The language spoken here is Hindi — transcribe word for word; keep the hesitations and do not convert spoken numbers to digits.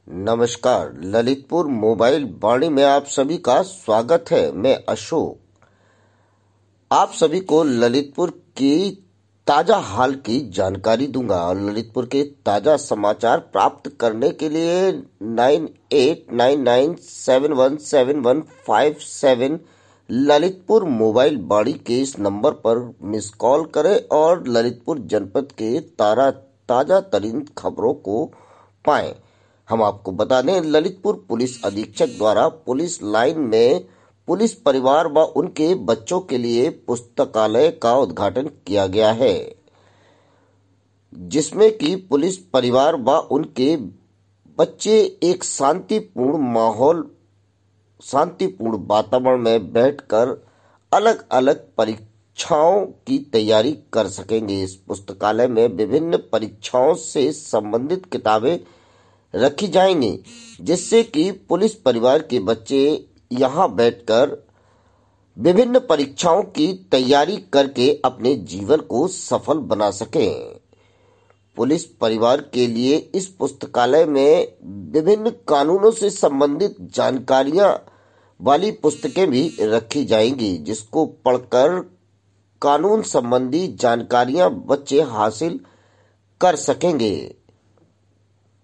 नमस्कार। ललितपुर मोबाइल वाणी में आप सभी का स्वागत है। मैं अशोक आप सभी को ललितपुर की ताजा हाल की जानकारी दूंगा और ललितपुर के ताजा समाचार प्राप्त करने के लिए nine eight nine nine seven one seven one five seven Lalitpur mobile Vani के इस नंबर पर मिस कॉल करें और ललितपुर जनपद के तारा ताजा तरीन खबरों को पाएं। हम आपको बता दें, ललितपुर पुलिस अधीक्षक द्वारा पुलिस लाइन में पुलिस परिवार व उनके बच्चों के लिए पुस्तकालय का उद्घाटन किया गया है, जिसमें कि पुलिस परिवार व उनके बच्चे एक शांतिपूर्ण माहौल शांतिपूर्ण वातावरण में बैठकर अलग अलग परीक्षाओं की तैयारी कर सकेंगे। इस पुस्तकालय में विभिन्न परीक्षाओं से संबंधित किताबें रखी जाएंगी, जिससे कि पुलिस परिवार के बच्चे यहां बैठकर विभिन्न परीक्षाओं की तैयारी करके अपने जीवन को सफल बना सकें। पुलिस परिवार के लिए इस पुस्तकालय में विभिन्न कानूनों से संबंधित जानकारियां वाली पुस्तकें भी रखी जाएंगी, जिसको पढ़कर कानून संबंधी जानकारियां बच्चे हासिल कर सकेंगे।